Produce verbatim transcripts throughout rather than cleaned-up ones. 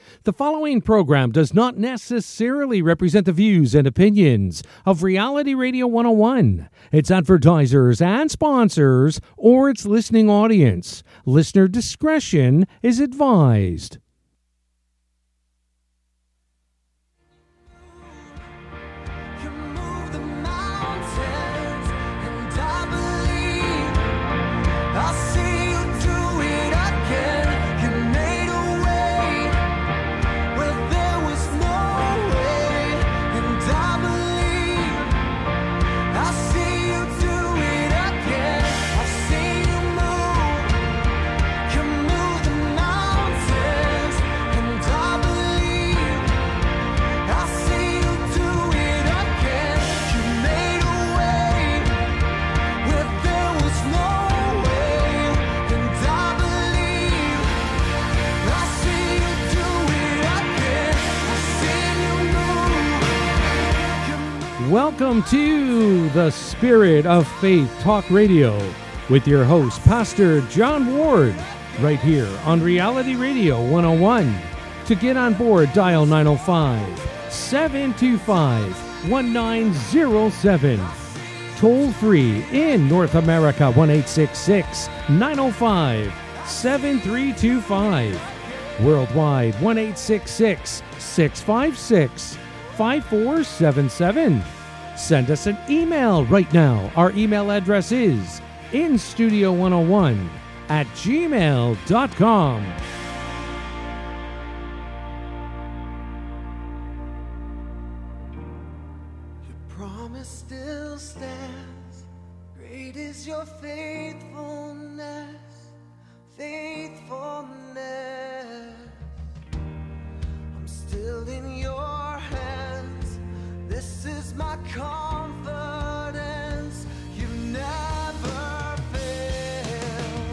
The following program does not necessarily represent the views and opinions of Reality Radio one oh one, its advertisers and sponsors, or its listening audience. Listener discretion is advised. Welcome to the Spirit of Faith Talk Radio with your host, Pastor John Ward, right here on Reality Radio one oh one. To get on board, dial nine oh five, seven two five, one nine oh seven. Toll free in North America, one eight six six, nine oh five, seven three two five. Worldwide, one eight six six, six five six, five four seven seven. Send us an email right now. Our email address is in studio one oh one at gmail dot com. Your promise still stands. Great is your faithfulness, faithfulness. I'm still in your hands. This is my confidence. You never fail.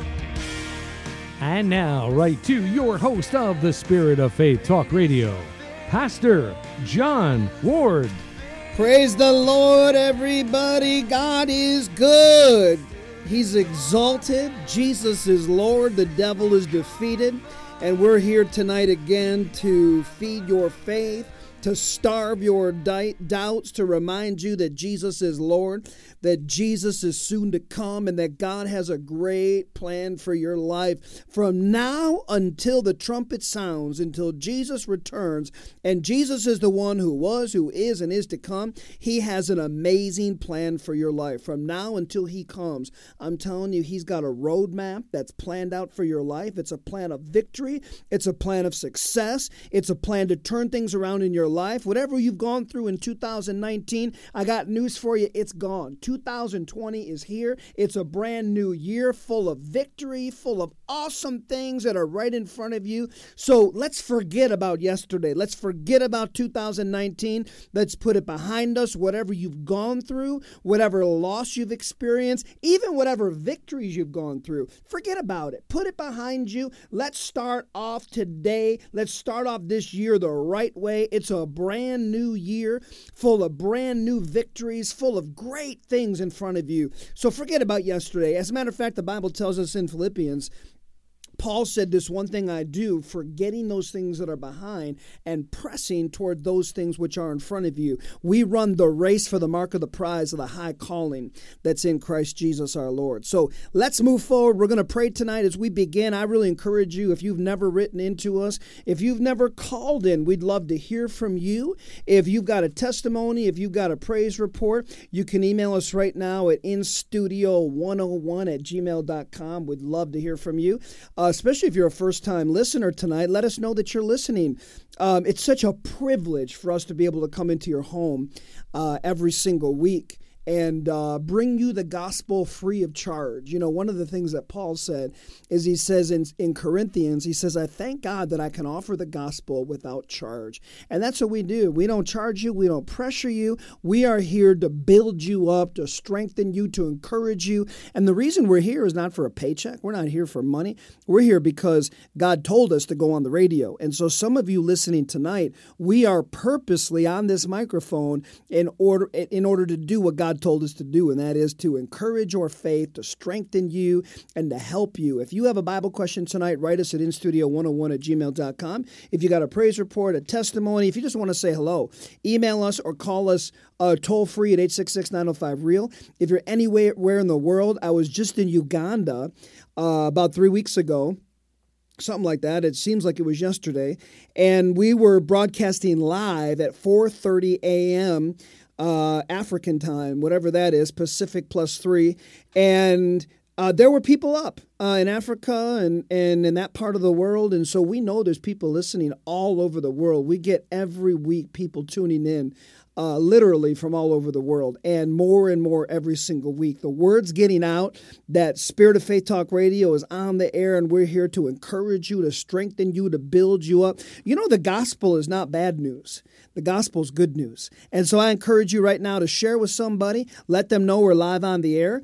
And now, right to your host of the Spirit of Faith Talk Radio, Pastor John Ward. Praise the Lord, everybody. God is good. He's exalted. Jesus is Lord. The devil is defeated. And we're here tonight again to feed your faith, to starve your di- doubts, to remind you that Jesus is Lord, that Jesus is soon to come, and that God has a great plan for your life from now until the trumpet sounds, until Jesus returns. And Jesus is the one who was, who is, and is to come. He has an amazing plan for your life from now until he comes. I'm telling you, he's got a roadmap that's planned out for your life. It's a plan of victory. It's a plan of success. It's a plan to turn things around in your life. Whatever you've gone through in two thousand nineteen, I got news for you. It's gone. two thousand twenty is here. It's a brand new year full of victory, full of awesome things that are right in front of you. So let's forget about yesterday. Let's forget about two thousand nineteen. Let's put it behind us. Whatever you've gone through, whatever loss you've experienced, even whatever victories you've gone through, forget about it. Put it behind you. Let's start off today. Let's start off this year the right way. It's a brand new year full of brand new victories, full of great things in front of you. So forget about yesterday. As a matter of fact, the Bible tells us in Philippians, Paul said, this one thing I do, forgetting those things that are behind and pressing toward those things which are in front of you. We run the race for the mark of the prize of the high calling that's in Christ Jesus our Lord. So let's move forward. We're going to pray tonight as we begin. I really encourage you, if you've never written into us, if you've never called in, we'd love to hear from you. If you've got a testimony, if you've got a praise report, you can email us right now at in studio one oh one at gmail dot com. We'd love to hear from you. Uh, especially if you're a first-time listener tonight, let us know that you're listening. Um, it's such a privilege for us to be able to come into your home uh, every single week and uh, bring you the gospel free of charge. You know, one of the things that Paul said is he says in, in Corinthians, he says, I thank God that I can offer the gospel without charge. And that's what we do. We don't charge you. We don't pressure you. We are here to build you up, to strengthen you, to encourage you. And the reason we're here is not for a paycheck. We're not here for money. We're here because God told us to go on the radio. And so some of you listening tonight, we are purposely on this microphone in order, in order to do what God God told us to do, and that is to encourage your faith, to strengthen you, and to help you. If you have a Bible question tonight, write us at in studio one oh one at gmail dot com. If you got a praise report, a testimony, if you just want to say hello, email us or call us uh, toll-free at eight six six, nine oh five, REAL. If you're anywhere in the world, I was just in Uganda uh, about three weeks ago. Something like that. It seems like it was yesterday. And we were broadcasting live at four thirty a.m. Uh, African time, whatever that is, Pacific plus three. And uh, there were people up uh, in Africa and, and in that part of the world. And so we know there's people listening all over the world. We get every week people tuning in. Uh, literally from all over the world, and more and more every single week. The word's getting out that Spirit of Faith Talk Radio is on the air, and we're here to encourage you, to strengthen you, to build you up. You know, the gospel is not bad news. The gospel is good news. And so I encourage you right now to share with somebody. Let them know we're live on the air.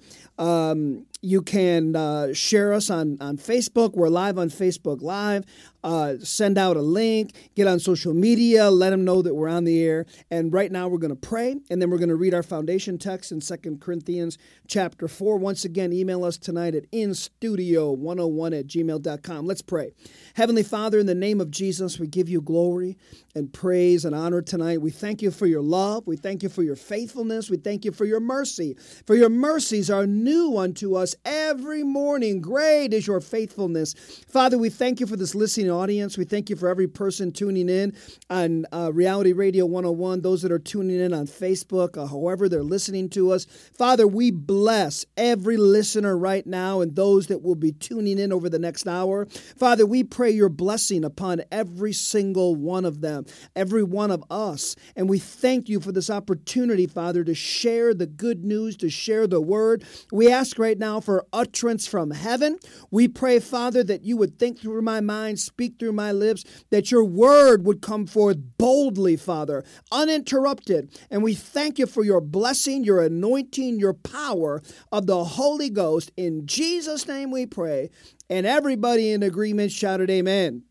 Um, you can uh, share us on, on Facebook. We're live on Facebook Live. Uh, send out a link, get on social media, let them know that we're on the air. And right now we're going to pray, and then we're going to read our foundation text in Second Corinthians chapter four. Once again, email us tonight at in studio one oh one at gmail dot com. Let's pray. Heavenly Father, in the name of Jesus, we give you glory and praise and honor tonight. We thank you for your love. We thank you for your faithfulness. We thank you for your mercy. For your mercies are new unto us every morning. Great is your faithfulness. Father, we thank you for this listening audience. We thank you for every person tuning in on uh, Reality Radio one oh one, those that are tuning in on Facebook, uh, however they're listening to us. Father, we bless every listener right now and those that will be tuning in over the next hour. Father, we pray your blessing upon every single one of them, every one of us. And we thank you for this opportunity, Father, to share the good news, to share the word. We ask right now for utterance from heaven. We pray, Father, that you would think through my mind, speak through my lips, that your word would come forth boldly, Father, uninterrupted. And we thank you for your blessing, your anointing, your power of the Holy Ghost. In Jesus' name we pray. And everybody in agreement shouted amen.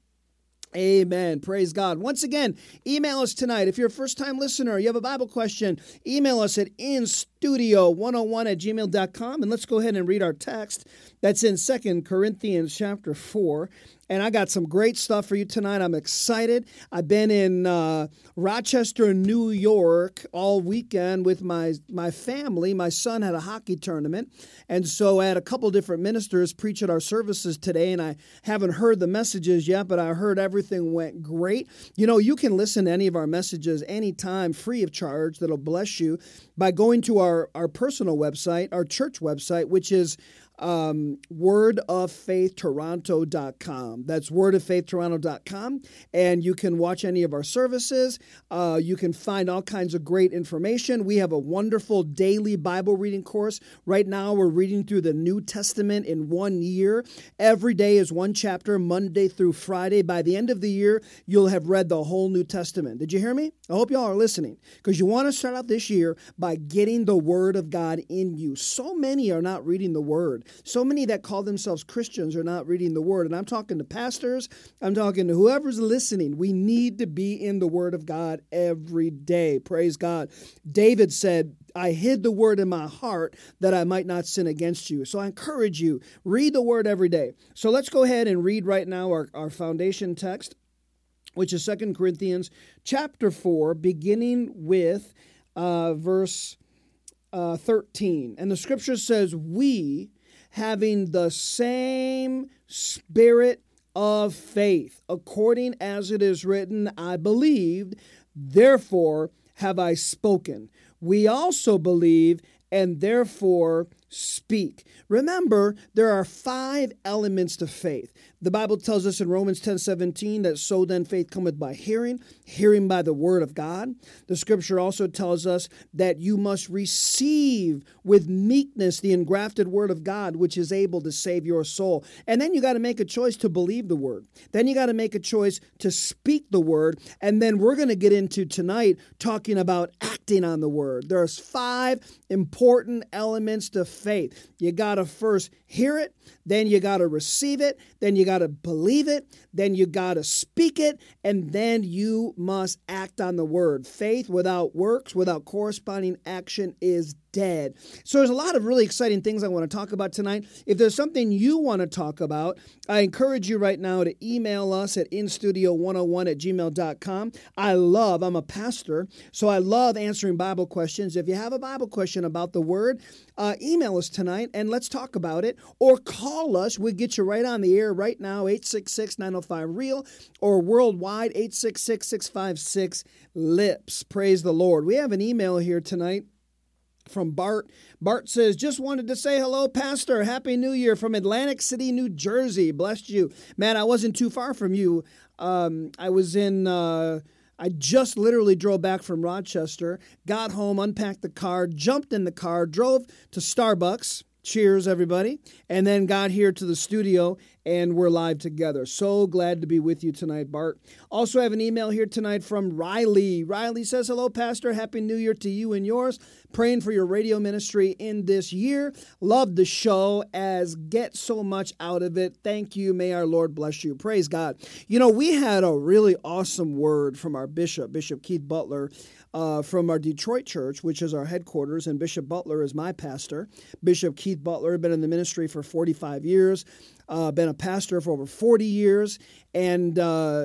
Amen. Praise God. Once again, email us tonight. If you're a first-time listener, you have a Bible question, email us at in studio one oh one at gmail dot com. And let's go ahead and read our text. That's in Second Corinthians chapter four. And I got some great stuff for you tonight. I'm excited. I've been in uh, Rochester, New York all weekend with my, my family. My son had a hockey tournament. And so I had a couple different ministers preach at our services today. And I haven't heard the messages yet, but I heard everything went great. You know, you can listen to any of our messages anytime free of charge that'll bless you by going to our, our personal website, our church website, which is Um, word of faith toronto dot com. That's word of faith toronto dot com. And you can watch any of our services. Uh, you can find all kinds of great information. We have a wonderful daily Bible reading course. Right now, we're reading through the New Testament in one year. Every day is one chapter, Monday through Friday. By the end of the year, you'll have read the whole New Testament. Did you hear me? I hope y'all are listening, because you want to start out this year by getting the Word of God in you. So many are not reading the Word. So many that call themselves Christians are not reading the Word. And I'm talking to pastors. I'm talking to whoever's listening. We need to be in the Word of God every day. Praise God. David said, I hid the Word in my heart that I might not sin against you. So I encourage you, read the Word every day. So let's go ahead and read right now our, our foundation text, which is Second Corinthians chapter four, beginning with uh, verse uh, thirteen. And the scripture says, we, having the same spirit of faith, according as it is written, I believed, therefore have I spoken. We also believe, and therefore speak. Remember, there are five elements to faith. The Bible tells us in Romans ten seventeen that so then faith cometh by hearing, hearing by the word of God. The scripture also tells us that you must receive with meekness the engrafted word of God, which is able to save your soul. And then you got to make a choice to believe the word. Then you got to make a choice to speak the word. And then we're going to get into tonight talking about acting on the word. There's five important elements to faith. You got to first hear it, then you got to receive it, then you got to believe it, then you got to speak it, and then you must act on the word. Faith without works, without corresponding action, is dead. So there's a lot of really exciting things I want to talk about tonight. If there's something you want to talk about, I encourage you right now to email us at in studio one oh one at gmail dot com. I love, I'm a pastor, so I love answering Bible questions. If you have a Bible question about the Word, uh, email us tonight and let's talk about it. Or call us. We'll get you right on the air right now, eight six six, nine oh five, REAL, or worldwide, eight six six, six five six, LIPS. Praise the Lord. We have an email here tonight from Bart. Bart says, just wanted to say hello, Pastor. Happy New Year from Atlantic City, New Jersey. Blessed you. Man, I wasn't too far from you. Um, I was in, uh, I just literally drove back from Rochester, got home, unpacked the car, jumped in the car, drove to Starbucks. Cheers, everybody. And then got here to the studio, and we're live together. So glad to be with you tonight, Bart. Also have an email here tonight from Riley. Riley says, hello, Pastor. Happy New Year to you and yours. Praying for your radio ministry in this year. Love the show, as get so much out of it. Thank you. May our Lord bless you. Praise God. You know, we had a really awesome word from our bishop, Bishop Keith Butler, Uh, from our Detroit church, which is our headquarters, and Bishop Butler is my pastor. Bishop Keith Butler, been in the ministry for forty-five years, uh, been a pastor for over forty years, and uh,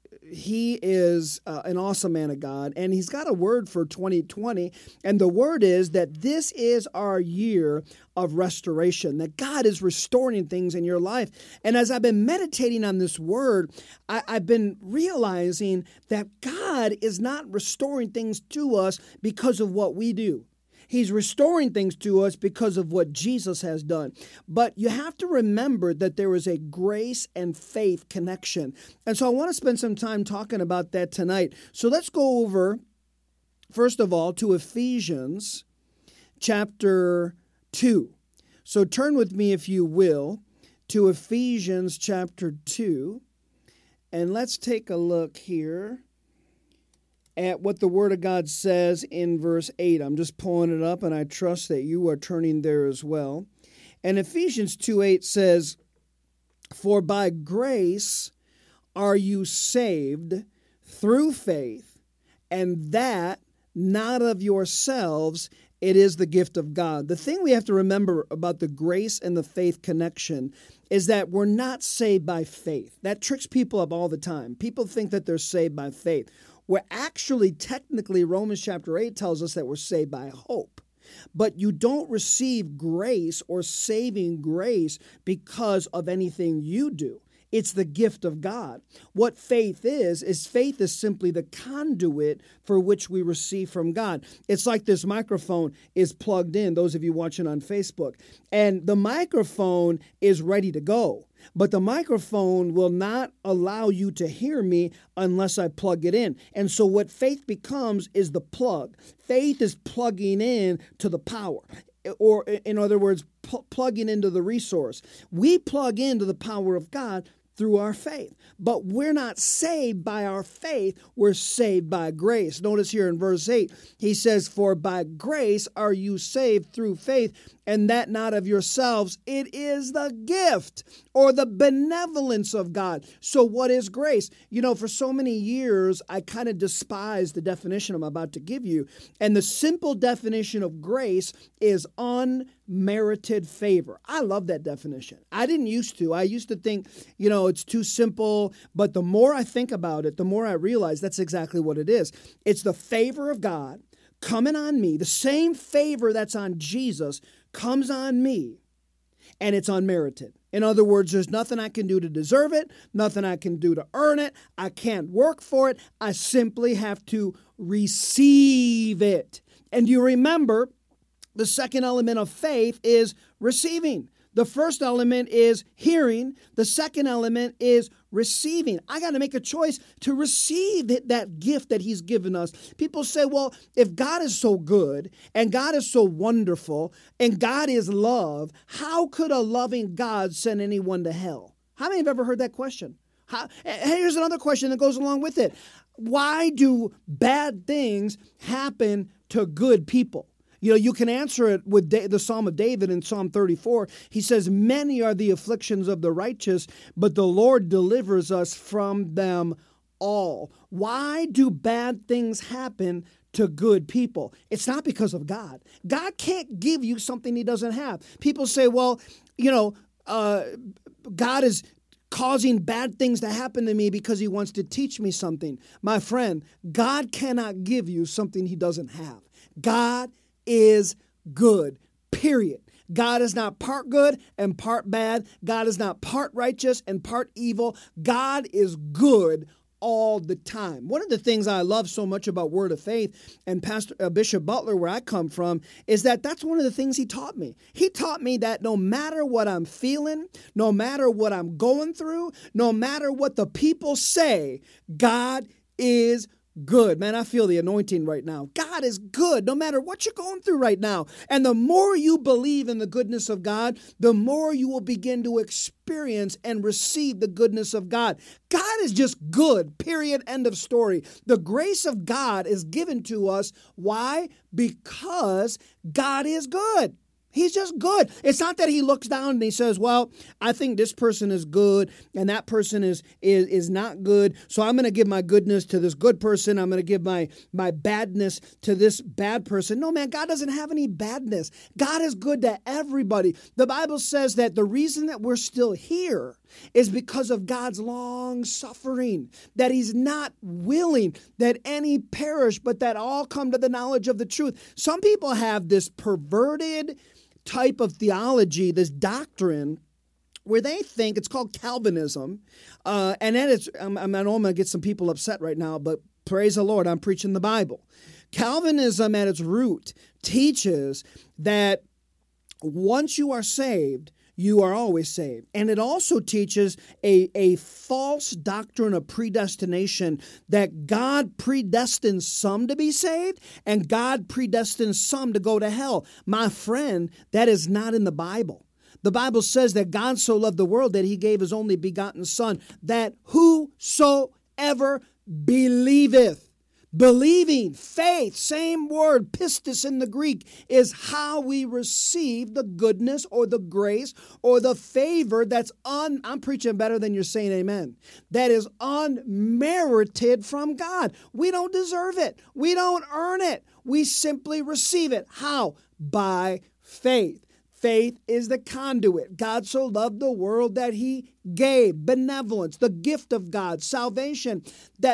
he is uh, an awesome man of God, and he's got a word for twenty twenty, and the word is that this is our year of restoration, that God is restoring things in your life. And as I've been meditating on this word, I, I've been realizing that God is not restoring things to us because of what we do. He's restoring things to us because of what Jesus has done. But you have to remember that there is a grace and faith connection. And so I want to spend some time talking about that tonight. So let's go over, first of all, to Ephesians chapter two. So turn with me, if you will, to Ephesians chapter two. And let's take a look here at what the Word of God says in verse eight. I'm just pulling it up, and I trust that you are turning there as well. And Ephesians two eight says, for by grace are you saved through faith, and that not of yourselves, it is the gift of God. The thing we have to remember about the grace and the faith connection is that we're not saved by faith. That tricks people up all the time. People think that they're saved by faith. We're actually, technically, Romans chapter eight tells us that we're saved by hope. But you don't receive grace or saving grace because of anything you do. It's the gift of God. What faith is, is faith is simply the conduit for which we receive from God. It's like this microphone is plugged in, those of you watching on Facebook, and the microphone is ready to go. But the microphone will not allow you to hear me unless I plug it in. And so what faith becomes is the plug. Faith is plugging in to the power. Or in other words, pl- plugging into the resource. We plug into the power of God through our faith. But we're not saved by our faith, we're saved by grace. Notice here in verse eight, he says, for by grace are you saved through faith, and that not of yourselves, it is the gift or the benevolence of God. So what is grace? You know, for so many years, I kind of despised the definition I'm about to give you. And the simple definition of grace is unmerited favor. I love that definition. I didn't used to. I used to think, you know, it's too simple. But the more I think about it, the more I realize that's exactly what it is. It's the favor of God coming on me. The same favor that's on Jesus comes on me, and it's unmerited. In other words, there's nothing I can do to deserve it, nothing I can do to earn it. I can't work for it. I simply have to receive it. And you remember, the second element of faith is receiving. The first element is hearing. The second element is receiving. I got to make a choice to receive that gift that he's given us. People say, well, if God is so good and God is so wonderful and God is love, how could a loving God send anyone to hell? How many have ever heard that question? How, here's another question that goes along with it. Why do bad things happen to good people? You know, you can answer it with the Psalm of David in Psalm thirty-four. He says, many are the afflictions of the righteous, but the Lord delivers us from them all. Why do bad things happen to good people? It's not because of God. God can't give you something he doesn't have. People say, well, you know, uh, God is causing bad things to happen to me because he wants to teach me something. My friend, God cannot give you something he doesn't have. God is good, period. God is not part good and part bad. God is not part righteous and part evil. God is good all the time. One of the things I love so much about Word of Faith and Pastor uh, Bishop Butler, where I come from, is that that's one of the things he taught me. He taught me that no matter what I'm feeling, no matter what I'm going through, no matter what the people say, God is good. Man, I feel the anointing right now. God is good no matter what you're going through right now. And the more you believe in the goodness of God, the more you will begin to experience and receive the goodness of God. God is just good, period, end of story. The grace of God is given to us. Why? Because God is good. He's just good. It's not that he looks down and he says, well, I think this person is good and that person is is, is not good, so I'm going to give my goodness to this good person. I'm going to give my, my badness to this bad person. No, man, God doesn't have any badness. God is good to everybody. The Bible says that the reason that we're still here is because of God's long suffering, that he's not willing that any perish, but that all come to the knowledge of the truth. Some people have this perverted type of theology, this doctrine, where they think it's called Calvinism. Uh, and then it's, um, I know I'm going to get some people upset right now, but praise the Lord, I'm preaching the Bible. Calvinism at its root teaches that once you are saved, you are always saved. And it also teaches a, a false doctrine of predestination, that God predestines some to be saved and God predestines some to go to hell. My friend, that is not in the Bible. The Bible says that God so loved the world that he gave his only begotten Son, that whosoever believeth. Believing, faith, same word, pistis in the Greek, is how we receive the goodness or the grace or the favor that's un, I'm preaching better than you're saying amen, that is unmerited from God. We don't deserve it. We don't earn it. We simply receive it. How? By faith. Faith is the conduit. God so loved the world that he gave benevolence, the gift of God, salvation, that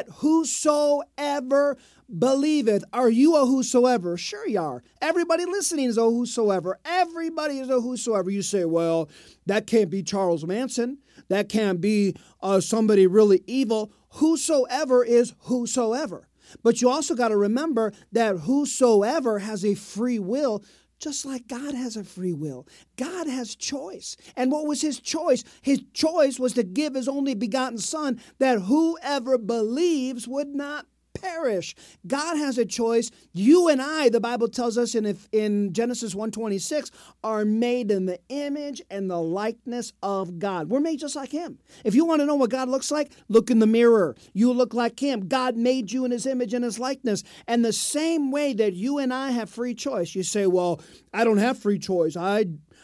whosoever believeth. Are you a whosoever? Sure you are. Everybody listening is a whosoever. Everybody is a whosoever. You say, well, that can't be Charles Manson. That can't be uh, somebody really evil. Whosoever is whosoever. But you also got to remember that whosoever has a free will, just like God has a free will. God has choice. And what was his choice? His choice was to give his only begotten Son, that whoever believes would not perish. God has a choice. You and I, the Bible tells us in, in Genesis one twenty-six, are made in the image and the likeness of God. We're made just like him. If you want to know what God looks like, look in the mirror. You look like him. God made you in his image and his likeness. And the same way that you and I have free choice, you say, well, I don't have free choice. I,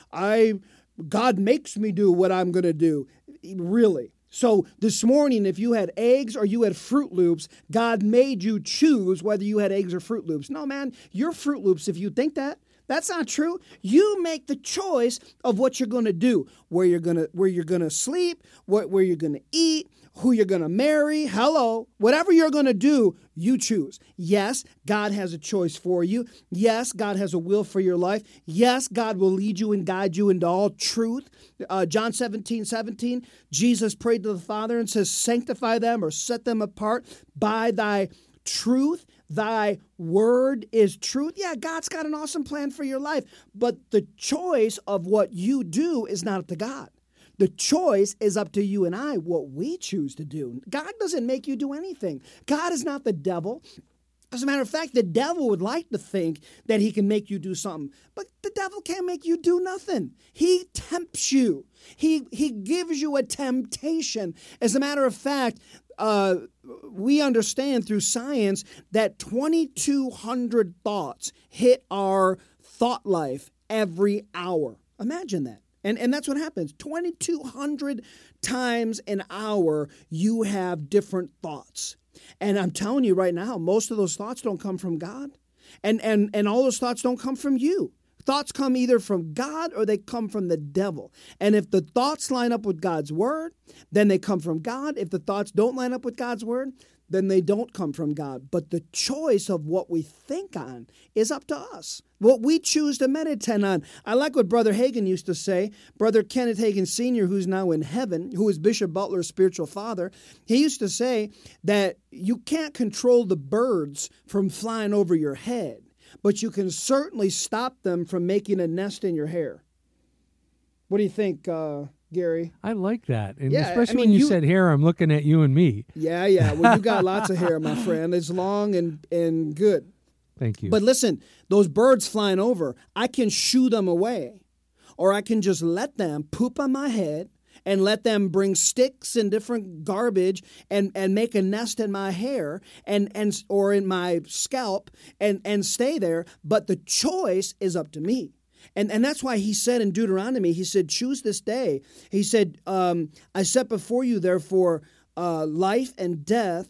I, God makes me do what I'm going to do. Really? So this morning, if you had eggs or you had Fruit Loops, God made you choose whether you had eggs or Fruit Loops. No, man, you're Fruit Loops if you think that. That's not true. You make the choice of what you're going to do, where you're going to where you're going to sleep, what where you're going to eat, who you're going to marry. Hello, whatever you're going to do, you choose. Yes, God has a choice for you. Yes, God has a will for your life. Yes, God will lead you and guide you into all truth. Uh, John seventeen, seventeen, Jesus prayed to the Father and says, sanctify them or set them apart by thy truth. Thy word is truth. Yeah, God's got an awesome plan for your life, but the choice of what you do is not up to God. The choice is up to you and I, what we choose to do. God doesn't make you do anything. God is not the devil. As a matter of fact, the devil would like to think that he can make you do something, but the devil can't make you do nothing. He tempts you. He, he gives you a temptation. As a matter of fact, uh, we understand through science that twenty-two hundred thoughts hit our thought life every hour. Imagine that. And, and that's what happens. twenty-two hundred times an hour, you have different thoughts. And I'm telling you right now, most of those thoughts don't come from God. And, and, and all those thoughts don't come from you. Thoughts come either from God or they come from the devil. And if the thoughts line up with God's word, then they come from God. If the thoughts don't line up with God's word, then they don't come from God. But the choice of what we think on is up to us. What we choose to meditate on. I like what Brother Hagin used to say. Brother Kenneth Hagin Senior, who's now in heaven, who is Bishop Butler's spiritual father, he used to say that you can't control the birds from flying over your head, but you can certainly stop them from making a nest in your hair. What do you think, uh, Gary? I like that. And Yeah, especially I mean, when you, you- said hair, I'm looking at you and me. Yeah, yeah. Well, you got lots of hair, my friend. It's long and, and good. Thank you. But listen, those birds flying over, I can shoo them away. Or I can just let them poop on my head and let them bring sticks and different garbage and, and make a nest in my hair and, and or in my scalp and, and stay there. But the choice is up to me. And and that's why he said in Deuteronomy, he said, choose this day. He said, um, I set before you, therefore, uh, life and death,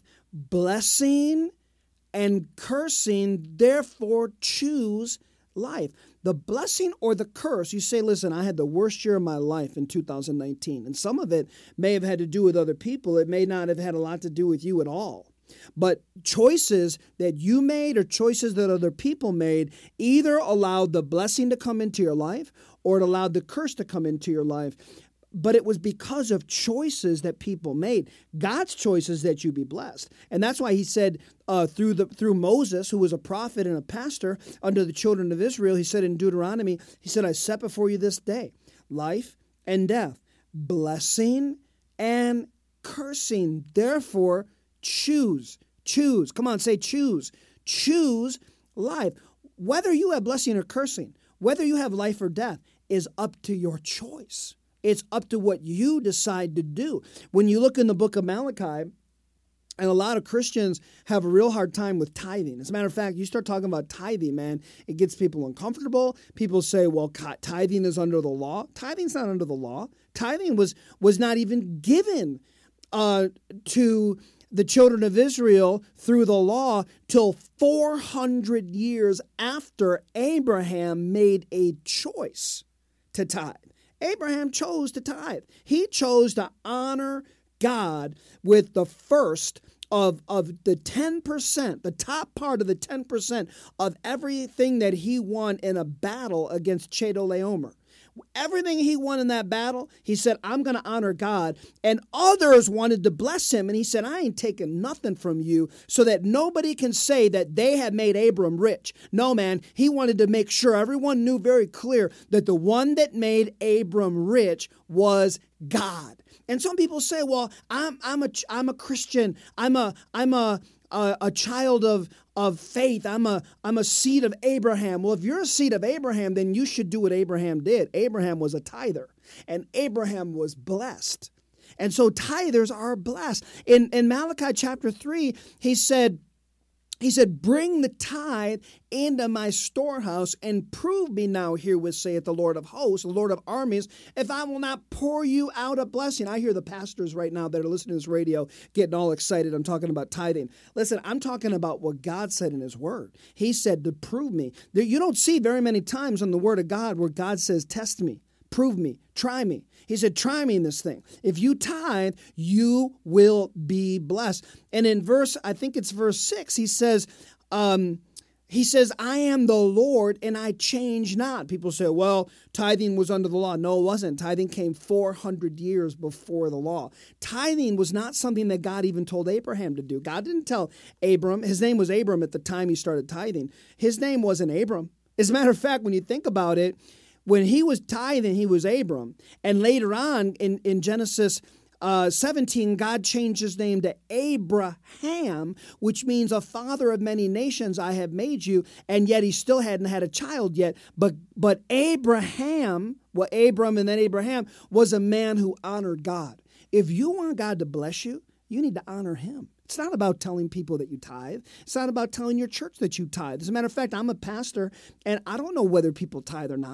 blessing and cursing, therefore choose life. The blessing or the curse, you say, listen, I had the worst year of my life in two thousand nineteen. And some of it may have had to do with other people. It may not have had a lot to do with you at all. But choices that you made or choices that other people made either allowed the blessing to come into your life or it allowed the curse to come into your life. But it was because of choices that people made. God's choices that you be blessed. And that's why he said uh, through the through Moses, who was a prophet and a pastor under the children of Israel, he said in Deuteronomy, he said, I set before you this day life and death, blessing and cursing. Therefore, choose, choose. Come on, say choose. Choose life. Whether you have blessing or cursing, whether you have life or death is up to your choice. It's up to what you decide to do. When you look in the book of Malachi, and a lot of Christians have a real hard time with tithing. As a matter of fact, you start talking about tithing, man, it gets people uncomfortable. People say, well, tithing is under the law. Tithing's not under the law. Tithing was, was not even given uh, to the children of Israel through the law till four hundred years after Abraham made a choice to tithe. Abraham chose to tithe. He chose to honor God with the first of, of the ten percent, the top part of the ten percent of everything that he won in a battle against Chedorlaomer. Everything he won in that battle, he said, I'm going to honor God. And others wanted to bless him. And he said, I ain't taking nothing from you so that nobody can say that they had made Abram rich. No, man, he wanted to make sure everyone knew very clear that the one that made Abram rich was God. And some people say, well, I'm I'm a I'm a Christian. I'm a I'm a a, a child of of faith. I'm a I'm a seed of Abraham. Well, if you're a seed of Abraham, then you should do what Abraham did. Abraham was a tither, and Abraham was blessed. And so tithers are blessed. In in Malachi chapter three, he said, He said, bring the tithe into my storehouse and prove me now herewith, saith the Lord of hosts, the Lord of armies, if I will not pour you out a blessing. I hear the pastors right now that are listening to this radio getting all excited. I'm talking about tithing. Listen, I'm talking about what God said in his word. He said to prove me. You don't see very many times in the word of God where God says, test me, prove me, try me. He said, try me in this thing. If you tithe, you will be blessed. And in verse, I think it's verse six, he says, um, he says, I am the Lord and I change not. People say, well, tithing was under the law. No, it wasn't. Tithing came four hundred years before the law. Tithing was not something that God even told Abraham to do. God didn't tell Abram. His name was Abram at the time he started tithing. His name wasn't Abram. As a matter of fact, when you think about it, when he was tithing, he was Abram. And later on in, in Genesis uh, seventeen, God changed his name to Abraham, which means a father of many nations I have made you. And yet he still hadn't had a child yet. But but Abraham, well, Abram and then Abraham, was a man who honored God. If you want God to bless you, you need to honor him. It's not about telling people that you tithe. It's not about telling your church that you tithe. As a matter of fact, I'm a pastor, and I don't know whether people tithe or not.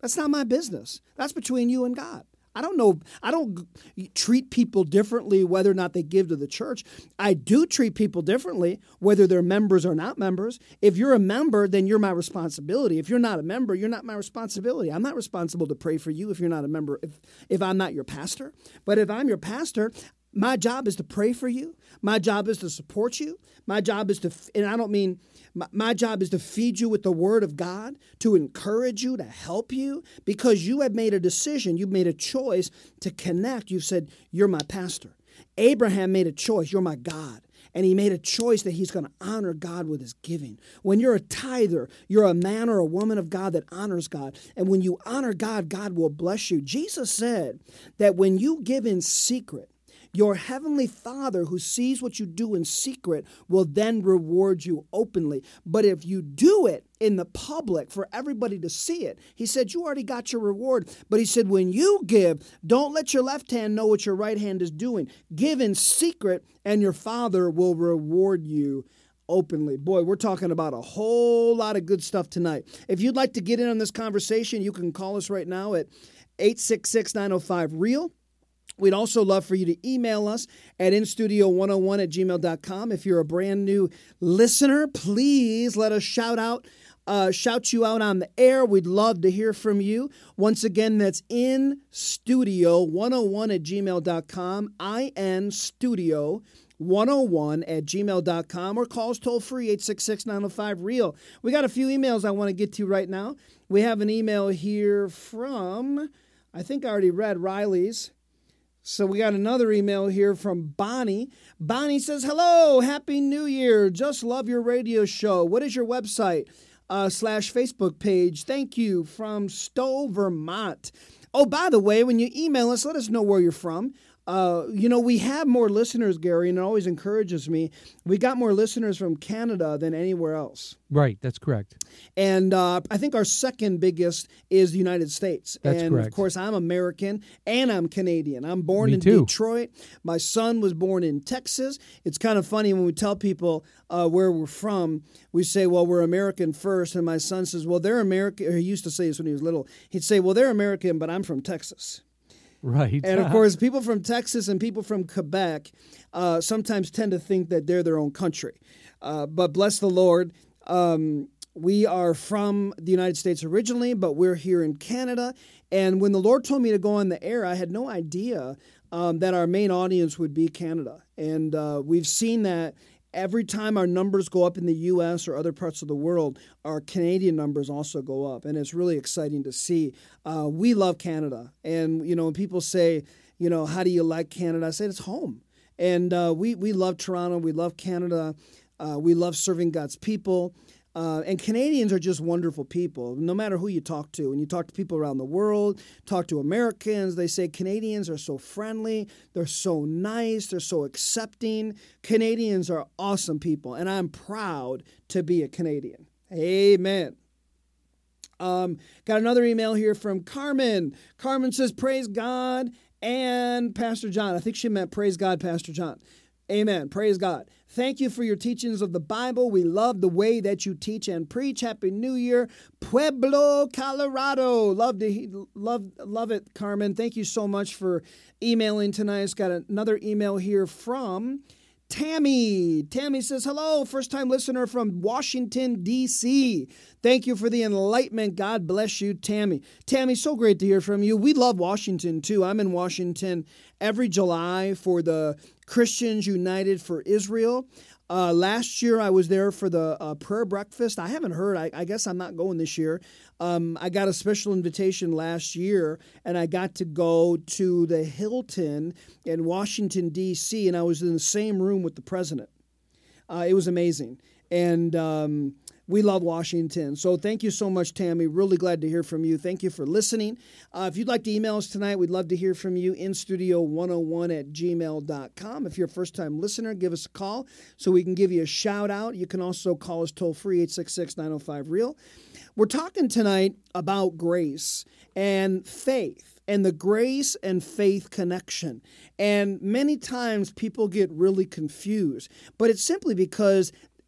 That's not my business. That's between you and God. I don't know. I don't g- treat people differently whether or not they give to the church. I do treat people differently whether they're members or not members. If you're a member, then you're my responsibility. If you're not a member, you're not my responsibility. I'm not responsible to pray for you if you're not a member, if, if I'm not your pastor. But if I'm your pastor, my job is to pray for you. My job is to support you. My job is to, and I don't mean, my, my job is to feed you with the word of God, to encourage you, to help you, because you have made a decision. You've made a choice to connect. You've said, you're my pastor. Abraham made a choice. You're my God. And he made a choice that he's going to honor God with his giving. When you're a tither, you're a man or a woman of God that honors God. And when you honor God, God will bless you. Jesus said that when you give in secret, your heavenly Father who sees what you do in secret will then reward you openly. But if you do it in the public for everybody to see it, he said, you already got your reward. But he said, when you give, don't let your left hand know what your right hand is doing. Give in secret and your Father will reward you openly. Boy, we're talking about a whole lot of good stuff tonight. If you'd like to get in on this conversation, you can call us right now at eight six six, nine oh five, REAL. We'd also love for you to email us at in studio one oh one at gmail dot com. If you're a brand new listener, please let us shout out, uh, shout you out on the air. We'd love to hear from you. Once again, that's in studio one oh one at gmail dot com. in studio one oh one at gmail dot com, or call us toll free eight six six, nine oh five, REAL. We got a few emails I want to get to right now. We have an email here from, I think I already read Riley's. So we got another email here from Bonnie. Bonnie says, hello, Happy New Year. Just love your radio show. What is your website uh, slash Facebook page? Thank you, from Stowe, Vermont. Oh, by the way, when you email us, let us know where you're from. Uh, you know, we have more listeners, Gary, and it always encourages me. We got more listeners from Canada than anywhere else. Right, that's correct. And uh, I think our second biggest is the United States. That's and correct. Of course, I'm American and I'm Canadian. I'm born Me in too. Detroit. My son was born in Texas. It's kind of funny when we tell people uh, where we're from, we say, well, we're American first. And my son says, well, they're American. Or he used to say this when he was little. He'd say, well, they're American, but I'm from Texas. Right. And of course, people from Texas and people from Quebec uh, sometimes tend to think that they're their own country. Uh, but bless the Lord, um, we are from the United States originally, but we're here in Canada. And when the Lord told me to go on the air, I had no idea um, that our main audience would be Canada. And uh, we've seen that every time our numbers go up in the U S or other parts of the world, our Canadian numbers also go up. And it's really exciting to see. Uh, we love Canada. And, you know, when people say, you know, how do you like Canada? I said, it's home. And uh, we, we love Toronto. We love Canada. Uh, we love serving God's people. Uh, and Canadians are just wonderful people, no matter who you talk to. When you talk to people around the world, talk to Americans, they say Canadians are so friendly, they're so nice, they're so accepting. Canadians are awesome people, and I'm proud to be a Canadian. Amen. Um, got another email here from Carmen. Carmen says, praise God and Pastor John. I think she meant praise God, Pastor John. Amen. Praise God. Thank you for your teachings of the Bible. We love the way that you teach and preach. Happy New Year, Pueblo, Colorado. Love to love love it, Carmen. Thank you so much for emailing tonight. It's got another email here from Tammy. Tammy says, hello, first-time listener from Washington, D C Thank you for the enlightenment. God bless you, Tammy. Tammy, so great to hear from you. We love Washington, too. I'm in Washington every July for the Christians United for Israel. Uh, last year, I was there for the uh, prayer breakfast. I haven't heard. I, I guess I'm not going this year. Um, I got a special invitation last year, and I got to go to the Hilton in Washington, D C, and I was in the same room with the president. Uh, it was amazing. And um, we love Washington. So thank you so much, Tammy. Really glad to hear from you. Thank you for listening. Uh, if you'd like to email us tonight, we'd love to hear from you. in studio one oh one at gmail dot com. If you're a first-time listener, give us a call so we can give you a shout-out. You can also call us toll-free, eight six six, nine oh five, REAL. We're talking tonight about grace and faith and the grace and faith connection. And many times people get really confused, but it's simply because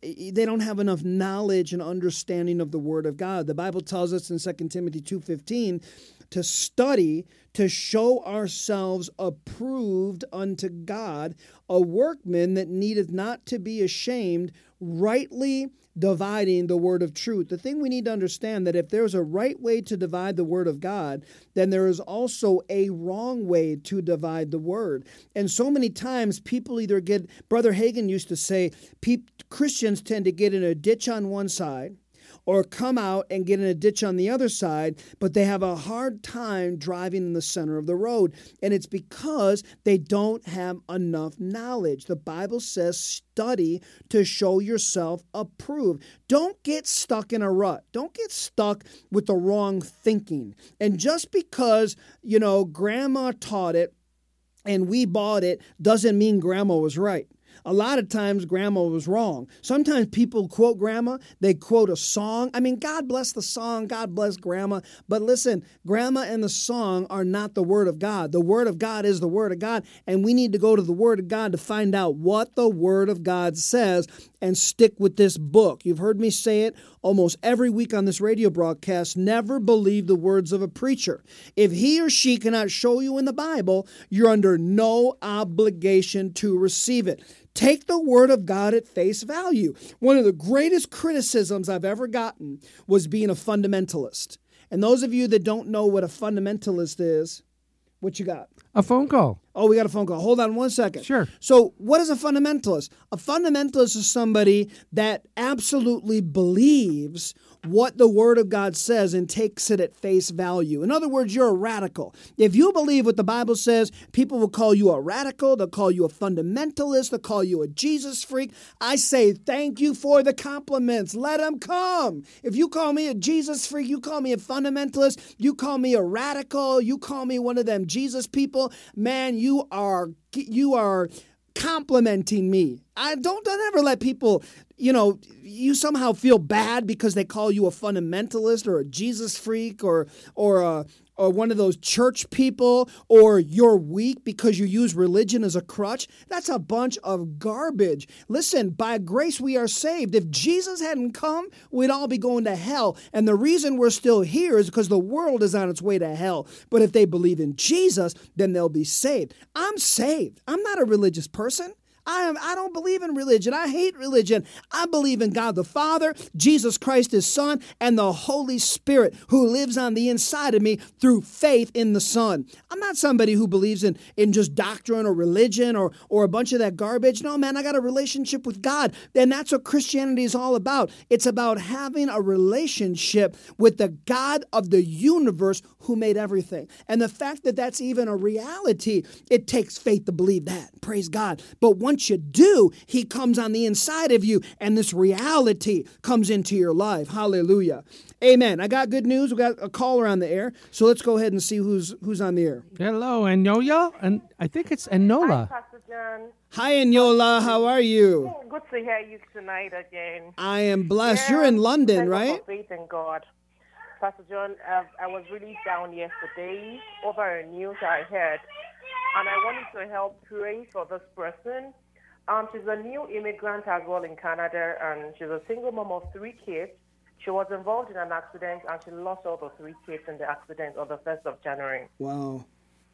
they don't have enough knowledge and understanding of the Word of God. The Bible tells us in Second Timothy two fifteen to study, to show ourselves approved unto God, a workman that needeth not to be ashamed, rightly dividing the word of truth. The thing we need to understand that if there's a right way to divide the word of God, then there is also a wrong way to divide the word. And so many times people either get, Brother Hagin used to say, Christians tend to get in a ditch on one side, or come out and get in a ditch on the other side, but they have a hard time driving in the center of the road. And it's because they don't have enough knowledge. The Bible says, study to show yourself approved. Don't get stuck in a rut. Don't get stuck with the wrong thinking. And just because, you know, grandma taught it and we bought it doesn't mean grandma was right. A lot of times grandma was wrong. Sometimes people quote grandma, they quote a song. I mean, God bless the song, God bless grandma. But listen, grandma and the song are not the word of God. The word of God is the word of God, and we need to go to the word of God to find out what the word of God says and stick with this book. You've heard me say it almost every week on this radio broadcast. Never believe the words of a preacher. If he or she cannot show you in the Bible, you're under no obligation to receive it. Take the word of God at face value. One of the greatest criticisms I've ever gotten was being a fundamentalist. And those of you that don't know what a fundamentalist is, what you got? A phone call. Oh, we got a phone call. Hold on one second. Sure. So what is a fundamentalist? A fundamentalist is somebody that absolutely believes what the Word of God says and takes it at face value. In other words, you're a radical. If you believe what the Bible says, people will call you a radical. They'll call you a fundamentalist. They'll call you a Jesus freak. I say thank you for the compliments. Let them come. If you call me a Jesus freak, you call me a fundamentalist, you call me a radical, you call me one of them Jesus people, man, you are you are complimenting me. I don't don't ever let people, you know, you somehow feel bad because they call you a fundamentalist or a Jesus freak or or a or one of those church people, or you're weak because you use religion as a crutch. That's a bunch of garbage. Listen, by grace we are saved. If Jesus hadn't come, we'd all be going to hell. And the reason we're still here is because the world is on its way to hell. But if they believe in Jesus, then they'll be saved. I'm saved. I'm not a religious person. I am, I don't believe in religion. I hate religion. I believe in God the Father, Jesus Christ, his Son, and the Holy Spirit who lives on the inside of me through faith in the Son. I'm not somebody who believes in, in just doctrine or religion or, or a bunch of that garbage. No, man, I got a relationship with God. And that's what Christianity is all about. It's about having a relationship with the God of the universe who made everything. And the fact that that's even a reality, it takes faith to believe that. Praise God. But once Once you do, he comes on the inside of you, and this reality comes into your life. Hallelujah. Amen. I got good news. We got a caller on the air, so let's go ahead and see who's who's on the air. Hello, Enola, and I think it's Enola. Hi, Pastor John. Hi, Enola. How are you? Good to hear you tonight again. I am blessed. Yeah, You're in London, thank God right? for faith in God. Pastor John, uh, I was really down yesterday over a news I heard, and I wanted to help pray for this person. Um, she's a new immigrant as well in Canada, and she's a single mom of three kids. She was involved in an accident, and she lost all the three kids in the accident on the first of January. Wow.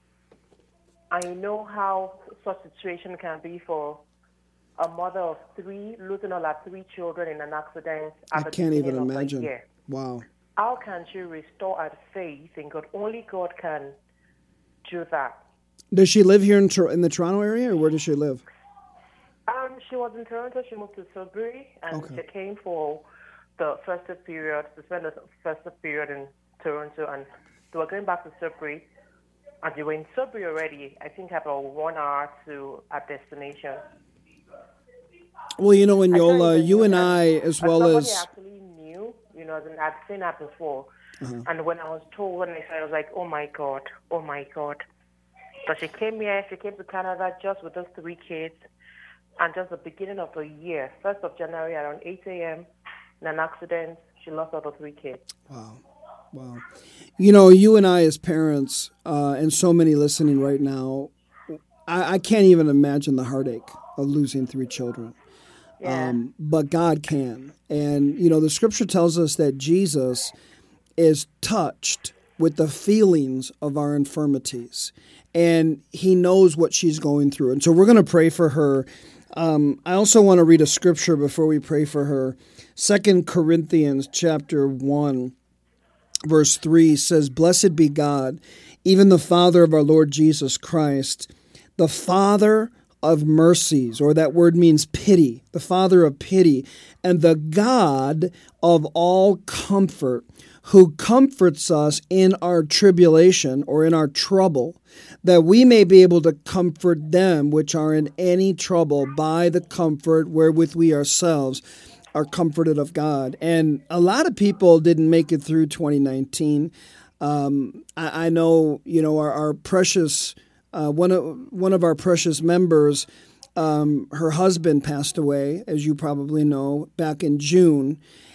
I know how such situation can be for a mother of three, losing all her three children in an accident at I the can't even beginning of the imagine. year. Wow. How can she restore her faith in God? Only God can do that. Does she live here in, Tor- in the Toronto area, or where does she live? Um, she was in Toronto. She moved to Sudbury, and Okay. she came for the festive period, to spend the festive period in Toronto, and they were going back to Sudbury, and they were in Sudbury already, I think about one hour to our destination. Well, you know, Enola, I you knew and her. I, as And well somebody as... actually knew, you know, and I'd seen her before. Uh-huh. And when I was told, when I saw it, I was like, oh my God, oh my God. So she came here, she came to Canada just with those three kids. And just the beginning of the year, first of January, around eight a.m., in an accident, she lost all the three kids. Wow. Wow. You know, you and I as parents, uh, and so many listening right now, I, I can't even imagine the heartache of losing three children. Yeah. Um, but God can. And, you know, the scripture tells us that Jesus is touched with the feelings of our infirmities. And he knows what she's going through. And so we're going to pray for her. Um, I also want to read a scripture before we pray for her. Second Corinthians chapter one, verse three says, "Blessed be God, even the Father of our Lord Jesus Christ, the Father of mercies," or that word means pity, the Father of pity, "and the God of all comfort, who comforts us in our tribulation," or in our trouble, "that we may be able to comfort them which are in any trouble by the comfort wherewith we ourselves are comforted of God." And a lot of people didn't make it through twenty nineteen. Um, I, I know, you know, our, our precious, uh, one of one of our precious members, um, her husband passed away, as you probably know, back in June.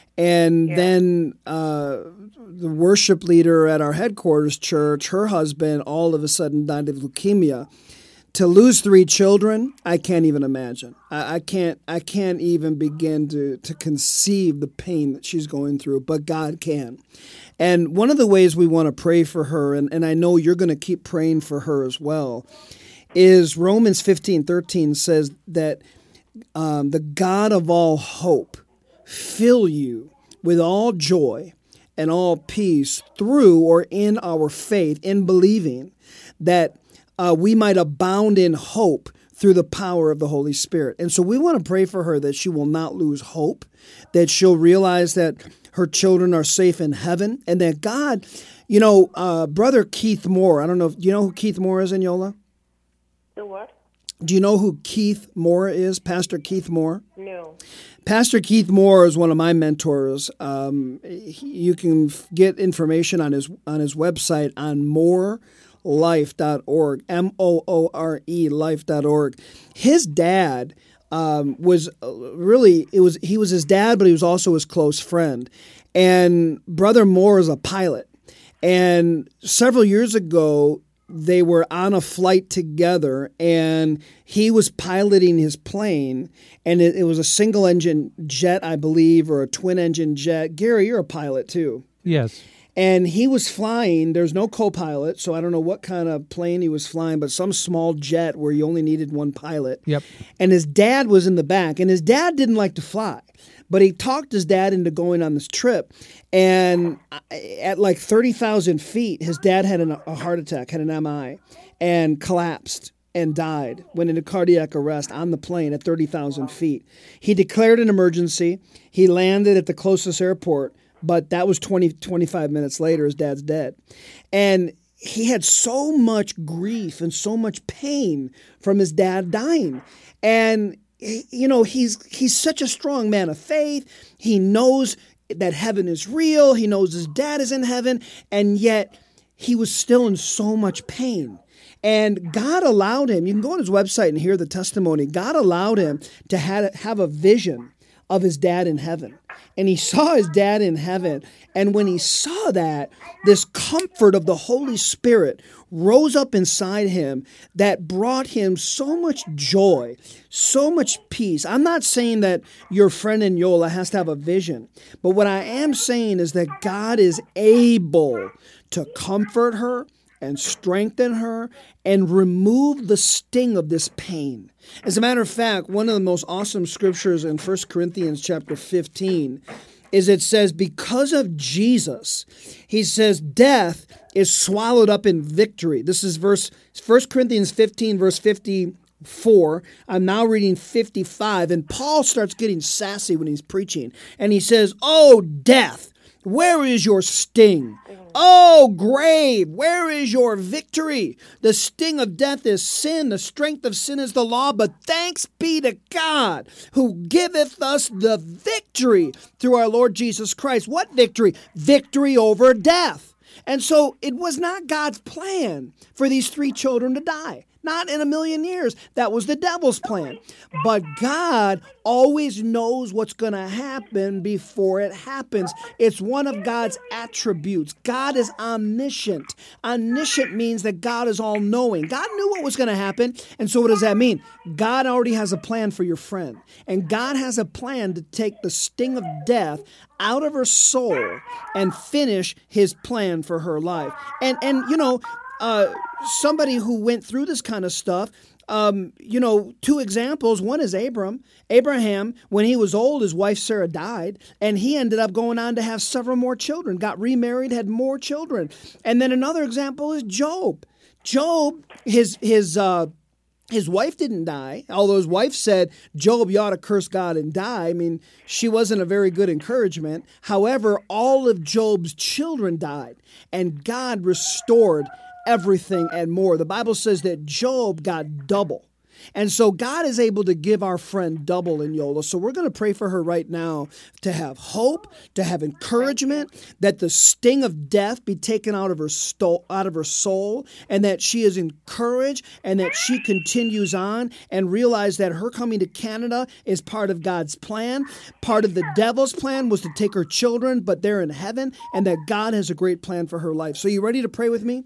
And Yeah. then uh, the worship leader at our headquarters church, her husband, all of a sudden died of leukemia. To lose three children, I can't even imagine. I, I can't. I can't even begin to to conceive the pain that she's going through. But God can. And one of the ways we want to pray for her, and, and I know you're going to keep praying for her as well, is Romans fifteen thirteen says that um, the God of all hope fill you with all joy and all peace through or in our faith, in believing, that uh, we might abound in hope through the power of the Holy Spirit. And so we want to pray for her that she will not lose hope, that she'll realize that her children are safe in heaven, and that God, you know, uh, Brother Keith Moore, I don't know, if, do you know who Keith Moore is, Eniola? The what? Do you know who Keith Moore is, Pastor Keith Moore? No. Pastor Keith Moore is one of my mentors. Um, he, you can f- get information on his on his website on more life dot org, M O O R E, life dot org. His dad um, was really, it was he was his dad, but he was also his close friend. And Brother Moore is a pilot. And several years ago, they were on a flight together, and he was piloting his plane, and it, it was a single-engine jet, I believe, or a twin-engine jet. Gary, you're a pilot, too. Yes. And he was flying. There's no co-pilot, so I don't know what kind of plane he was flying, but some small jet where you only needed one pilot. Yep. And his dad was in the back, and his dad didn't like to fly. But he talked his dad into going on this trip. And at like thirty thousand feet, his dad had an, a heart attack, had an M I, and collapsed and died, went into cardiac arrest on the plane at thirty thousand feet. He declared an emergency. He landed at the closest airport, but that was twenty, twenty-five minutes later, his dad's dead. And he had so much grief and so much pain from his dad dying. And you know, he's he's such a strong man of faith. He knows that heaven is real. He knows his dad is in heaven. And yet he was still in so much pain. And God allowed him, you can go on his website and hear the testimony. God allowed him to have, have a vision of his dad in heaven. And he saw his dad in heaven. And when he saw that, this comfort of the Holy Spirit rose up inside him that brought him so much joy, so much peace. I'm not saying that your friend Eniola has to have a vision, but what I am saying is that God is able to comfort her and strengthen her and remove the sting of this pain. As a matter of fact, one of the most awesome scriptures in First Corinthians chapter fifteen is it says, because of Jesus, he says, death is swallowed up in victory. This is verse First Corinthians fifteen, verse fifty-four. I'm now reading fifty-five, and Paul starts getting sassy when he's preaching. And he says, "Oh, death, where is your sting? Oh, grave, where is your victory? The sting of death is sin. The strength of sin is the law. But thanks be to God who giveth us the victory through our Lord Jesus Christ." What victory? Victory over death. And so it was not God's plan for these three children to die. Not in a million years. That was the devil's plan. But God always knows what's going to happen before it happens. It's one of God's attributes. God is omniscient. Omniscient means that God is all-knowing. God knew what was going to happen. And so what does that mean? God already has a plan for your friend. And God has a plan to take the sting of death out of her soul and finish his plan for her life. And, and you know, uh, somebody who went through this kind of stuff, um, you know, two examples. One is Abram. Abraham, when he was old, his wife Sarah died, and he ended up going on to have several more children, got remarried, had more children. And then another example is Job. Job, his, his, uh, His wife didn't die, although his wife said, Job, you ought to curse God and die. I mean, she wasn't a very good encouragement. However, all of Job's children died, and God restored everything and more. The Bible says that Job got double. And so God is able to give our friend double in Yola. So we're going to pray for her right now to have hope, to have encouragement, that the sting of death be taken out of her sto- out of her soul, and that she is encouraged and that she continues on and realize that her coming to Canada is part of God's plan. Part of the devil's plan was to take her children, but they're in heaven, and that God has a great plan for her life. So you ready to pray with me?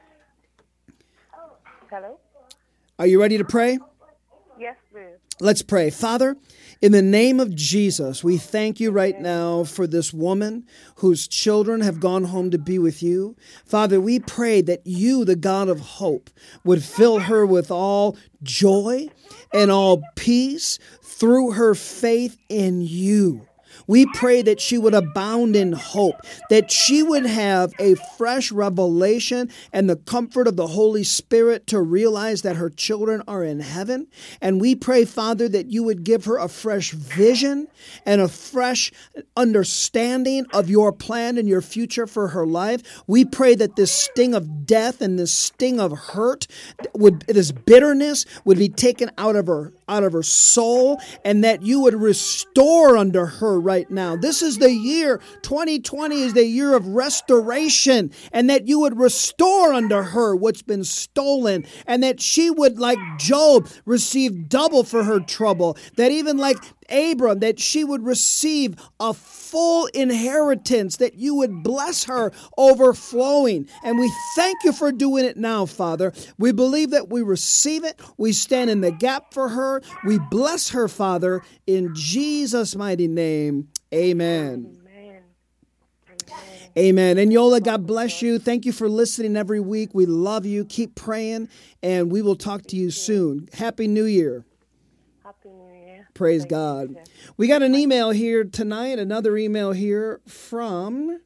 Hello? Are you ready to pray? Yes, please. Let's pray. Father, in the name of Jesus, we thank you right now for this woman whose children have gone home to be with you. Father, we pray that you, the God of hope, would fill her with all joy and all peace through her faith in you. We pray that she would abound in hope, that she would have a fresh revelation and the comfort of the Holy Spirit to realize that her children are in heaven. And we pray, Father, that you would give her a fresh vision and a fresh understanding of your plan and your future for her life. We pray that this sting of death and this sting of hurt, would this bitterness would be taken out of her, out of her soul, and that you would restore unto her right now. This is the year, twenty twenty is the year of restoration, and that you would restore unto her what's been stolen, and that she would, like Job, receive double for her trouble, that even like Abram, that she would receive a full inheritance, that you would bless her overflowing. And we thank you for doing it now, Father. We believe that we receive it. We stand in the gap for her. We bless her, Father, in Jesus' mighty name. Amen. Amen. Amen. And Yola, God bless you. Thank you for listening every week. We love you. Keep praying, and we will talk to you soon. Happy New Year. Happy New Year. Praise Thank God. you. We got an email here tonight, another email here from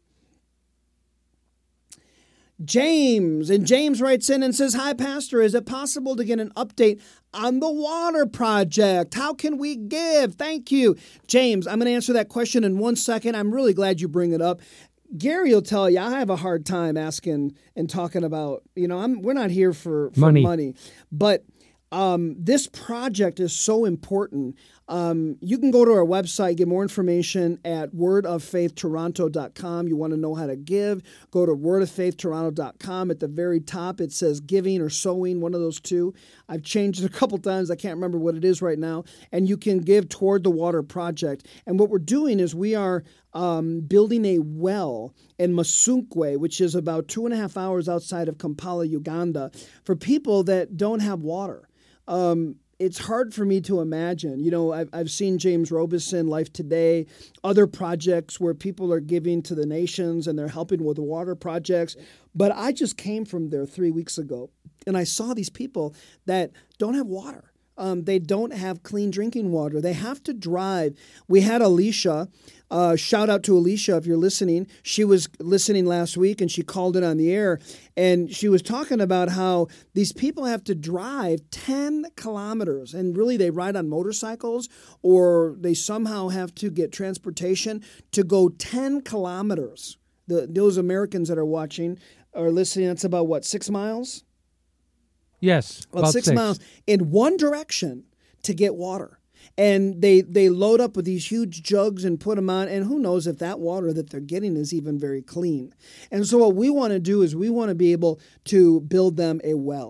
James. And James writes in and says, "Hi, Pastor. Is it possible to get an update on the water project? How can we give? Thank you." James, I'm going to answer that question in one second. I'm really glad you bring it up. Gary will tell you, I have a hard time asking and talking about, you know, I'm we're not here for, for money. money. But um, this project is so important. Um, you can go to our website, get more information at word of faith toronto dot com. You want to know how to give, go to word of faith toronto dot com. At the very top, it says giving or sowing, one of those two. I've changed it a couple times. I can't remember what it is right now. And you can give toward the water project. And what we're doing is we are um, building a well in Masunkwe, which is about two and a half hours outside of Kampala, Uganda, for people that don't have water. Um, It's hard for me to imagine. You know, I've, I've seen James Robison, Life Today, other projects where people are giving to the nations and they're helping with water projects. But I just came from there three weeks ago, and I saw these people that don't have water. Um, they don't have clean drinking water. They have to drive. We had Alicia. Uh, shout out to Alicia if you're listening. She was listening last week and she called it on the air. And she was talking about how these people have to drive ten kilometers. And really they ride on motorcycles, or they somehow have to get transportation to go ten kilometers. The, those Americans that are watching are listening. That's about what, six miles? Yes, about, about six, six miles in one direction to get water. And they, they load up with these huge jugs and put them on, and who knows if that water that they're getting is even very clean. And so what we want to do is we want to be able to build them a well.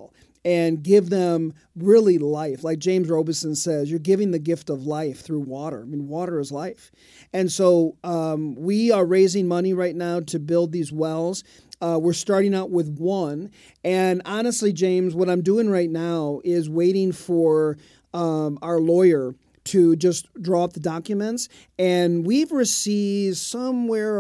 and give them really life. Like James Robison says, you're giving the gift of life through water. I mean, water is life. And so um, we are raising money right now to build these wells. Uh, we're starting out with one. And honestly, James, what I'm doing right now is waiting for um, our lawyer to just draw up the documents. And we've received somewhere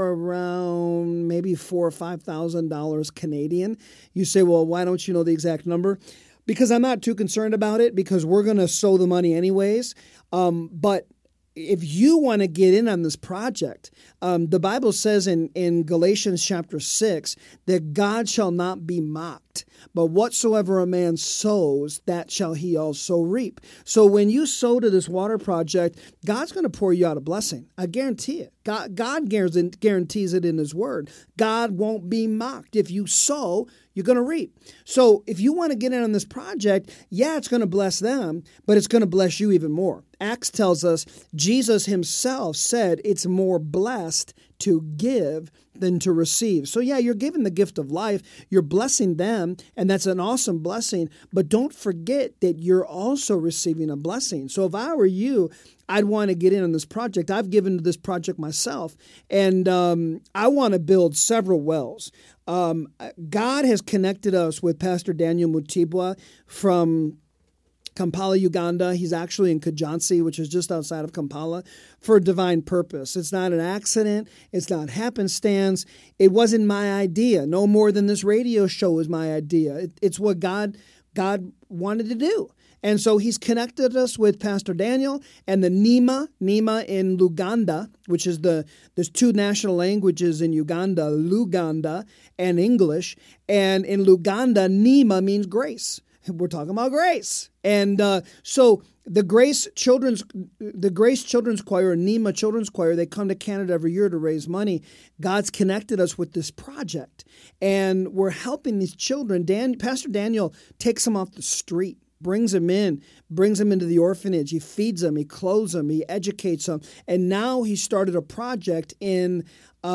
around maybe four or five thousand dollars Canadian. You say, well, why don't you know the exact number? Because I'm not too concerned about it, because we're going to sow the money anyways. Um, but if you want to get in on this project, um, the Bible says in, in Galatians chapter six that God shall not be mocked, but whatsoever a man sows, that shall he also reap. So when you sow to this water project, God's going to pour you out a blessing. I guarantee it. God, God guarantees it in his word. God won't be mocked. If you sow, you're going to reap. So if you want to get in on this project, yeah, it's going to bless them, but it's going to bless you even more. Acts tells us Jesus himself said it's more blessed to give than to receive. So yeah, you're giving the gift of life. You're blessing them, and that's an awesome blessing. But don't forget that you're also receiving a blessing. So if I were you, I'd want to get in on this project. I've given to this project myself, and um, I want to build several wells. Um, God has connected us with Pastor Daniel Mutibwa from Kampala, Uganda. He's actually in Kajansi, which is just outside of Kampala, for a divine purpose. It's not an accident. It's not happenstance. It wasn't my idea. No more than this radio show is my idea. It, it's what God God wanted to do. And so he's connected us with Pastor Daniel and the Nima, Nima in Luganda, which is the, there's two national languages in Uganda, Luganda and English. And in Luganda, Nima means grace. We're talking about grace. And uh, so the Grace Children's the Grace Children's Choir, Nima Children's Choir, they come to Canada every year to raise money. God's connected us with this project, and we're helping these children. Dan, Pastor Daniel takes them off the street, brings them in, brings them into the orphanage. He feeds them, he clothes them, he educates them. And now he started a project in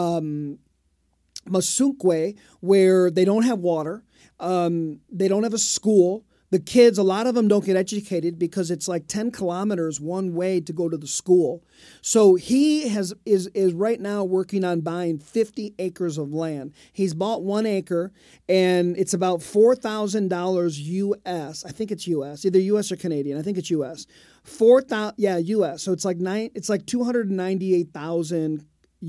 um, Masunkwe where they don't have water. Um, they don't have a school. The kids, a lot of them don't get educated because it's like ten kilometers one way to go to the school. So he has is is right now working on buying fifty acres of land. He's bought one acre, and it's about four thousand dollars U S. I think it's U S, either U S or Canadian. I think it's U S. Four thousand, yeah, U S. So it's like nine. It's like two hundred ninety-eight thousand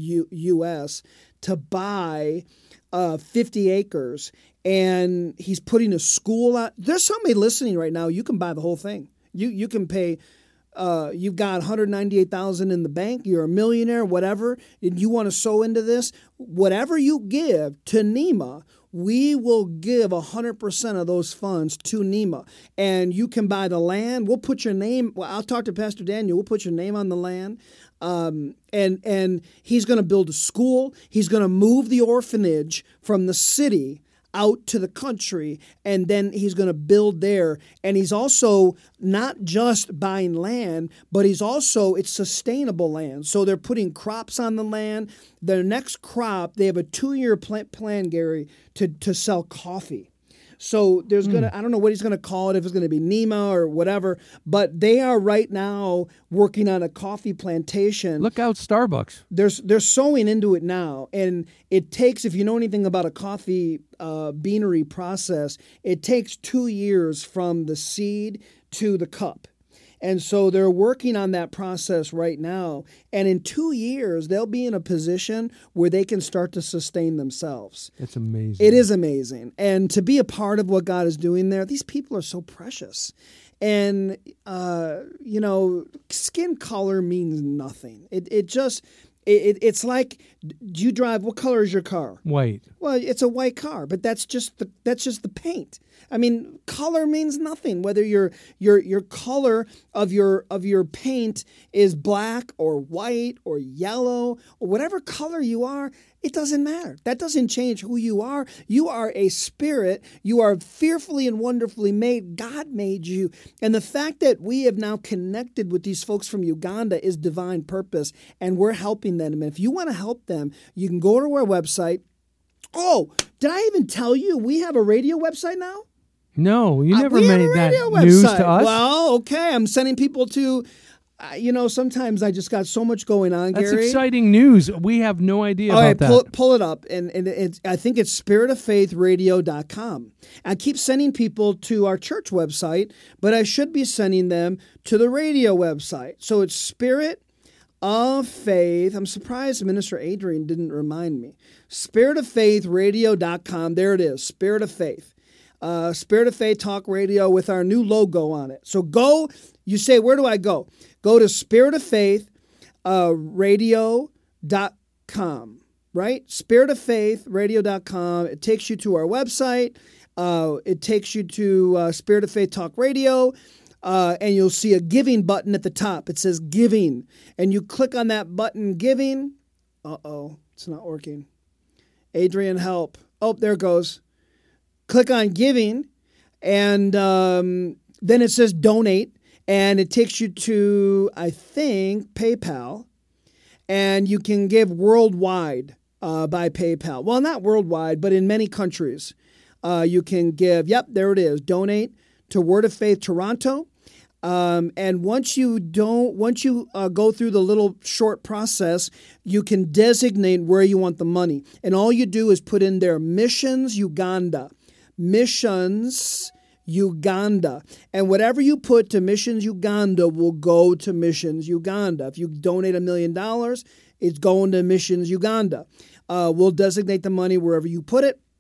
U S to buy uh, fifty acres. And he's putting a school out. There's somebody listening right now. You can buy the whole thing. You you can pay. Uh, you've got one hundred ninety-eight thousand dollars in the bank. You're a millionaire, whatever, and you want to sow into this. Whatever you give to Nima, we will give one hundred percent of those funds to Nima. And you can buy the land. We'll put your name. Well, I'll talk to Pastor Daniel. We'll put your name on the land. Um, and and he's going to build a school. He's going to move the orphanage from the city out to the country, and then he's going to build there. And he's also not just buying land, but he's also, it's sustainable land. So they're putting crops on the land. Their next crop, they have a two-year plan, Gary, to, to sell coffee. So there's going to, I don't know what he's going to call it, if it's going to be Nima or whatever, but they are right now working on a coffee plantation. Look out, Starbucks. They're, they're sowing into it now. And it takes, if you know anything about a coffee uh, beanery process, it takes two years from the seed to the cup. And so they're working on that process right now. And in two years, they'll be in a position where they can start to sustain themselves. It's amazing. It is amazing. And to be a part of what God is doing there, these people are so precious. And, uh, you know, skin color means nothing. It it just... It, it's like, do you drive, what color is your car? White. Well, it's a white car, but that's just the that's just the paint. I mean, color means nothing. Whether your your your color of your of your paint is black or white or yellow or whatever color you are, it doesn't matter. That doesn't change who you are. You are a spirit. You are fearfully and wonderfully made. God made you. And the fact that we have now connected with these folks from Uganda is divine purpose, and we're helping them. And if you want to help them, you can go to our website. Oh, did I even tell you we have a radio website now? No, you Uh, never we have made a that radio news website. to us. Well, okay. I'm sending people to, uh, you know, sometimes I just got so much going on, That's Gary. exciting news. We have no idea All about right, that. pull, pull it up. And, and it's, I think it's spirit of faith radio dot com. I keep sending people to our church website, but I should be sending them to the radio website. So it's Spirit of Faith. I'm surprised Minister Adrian didn't remind me. spirit of faith radio dot com. There it is, Spirit of Faith. Uh, Spirit of Faith Talk Radio with our new logo on it. So go, you say, where do I go? Go to Spirit of Faith uh, radio dot com, right? Spirit of Faith radio dot com. It takes you to our website. Uh, it takes you to uh, Spirit of Faith Talk Radio. Uh, and you'll see a giving button at the top. It says giving. And you click on that button, giving. Uh-oh, it's not working. Adrian, help. Oh, there it goes. Click on giving, and um, then it says donate, and it takes you to, I think, PayPal, and you can give worldwide uh, by PayPal. Well, not worldwide, but in many countries. Uh, you can give, yep, there it is, donate to Word of Faith Toronto. Um, and once you don't, once you uh, go through the little short process, you can designate where you want the money. And all you do is put in there Missions Uganda. Missions Uganda. And whatever you put to Missions Uganda will go to Missions Uganda. If you donate a million dollars, it's going to Missions Uganda. Uh, we'll designate the money wherever you put it.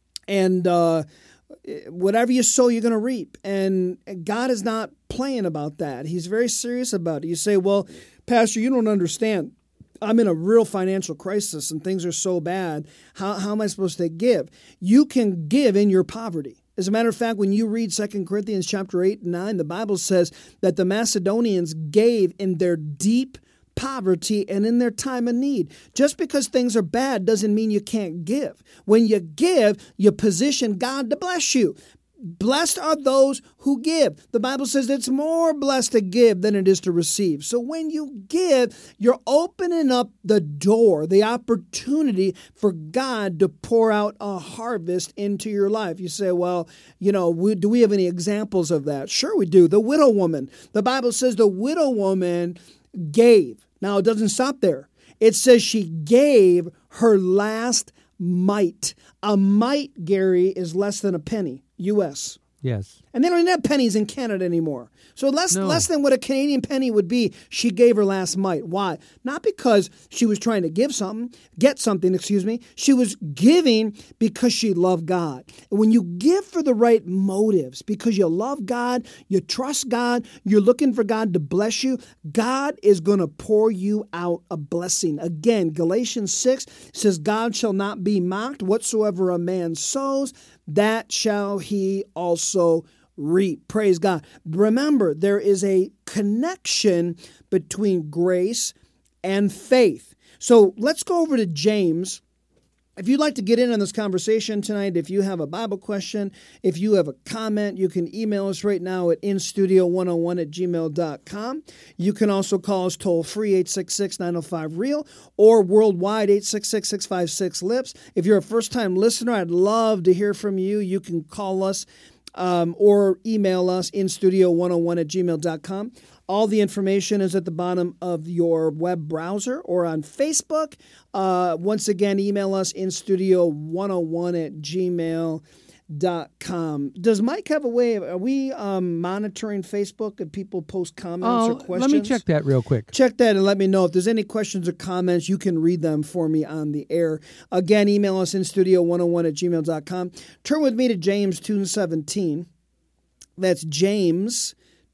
And uh, whatever you sow, you're going to reap. And God is not playing about that. He's very serious about it. You say, well, Pastor, you don't understand. I'm in a real financial crisis and things are so bad. How, how am I supposed to give? You can give in your poverty. As a matter of fact, when you read Second Corinthians chapter eight and nine, the Bible says that the Macedonians gave in their deep poverty and in their time of need. Just because things are bad doesn't mean you can't give. When you give, you position God to bless you. Blessed are those who give. The Bible says it's more blessed to give than it is to receive. So when you give, you're opening up the door, the opportunity for God to pour out a harvest into your life. You say, well, you know, we, do we have any examples of that? Sure we do. The widow woman. The Bible says the widow woman gave. Now, it doesn't stop there. It says she gave her last mite. A mite, Gary, is less than a penny, U S Yes. And they don't even have pennies in Canada anymore. So less No. less than what a Canadian penny would be, she gave her last mite. Why? Not because she was trying to give something, get something, excuse me. She was giving because she loved God. And when you give for the right motives, because you love God, you trust God, you're looking for God to bless you, God is going to pour you out a blessing. Again, Galatians six says, God shall not be mocked. Whatsoever a man sows, that shall he also reap. Praise God. Remember, there is a connection between grace and faith. So let's go over to James. If you'd like to get in on this conversation tonight, if you have a Bible question, if you have a comment, you can email us right now at in studio one oh one at gmail dot com. You can also call us toll free eight six six, nine oh five, REAL or worldwide eight six six, six five six, LIPS. If you're a first-time listener, I'd love to hear from you. You can call us um, or email us in studio one oh one at gmail dot com. All the information is at the bottom of your web browser or on Facebook. Uh, once again, email us in studio one oh one at gmail dot com. Does Mike have a way of, are we um, monitoring Facebook if people post comments Oh, or questions? let me check that real quick. Check that and let me know if there's any questions or comments. You can read them for me on the air. Again, email us in studio one oh one at gmail dot com. Turn with me to James two seventeen. That's James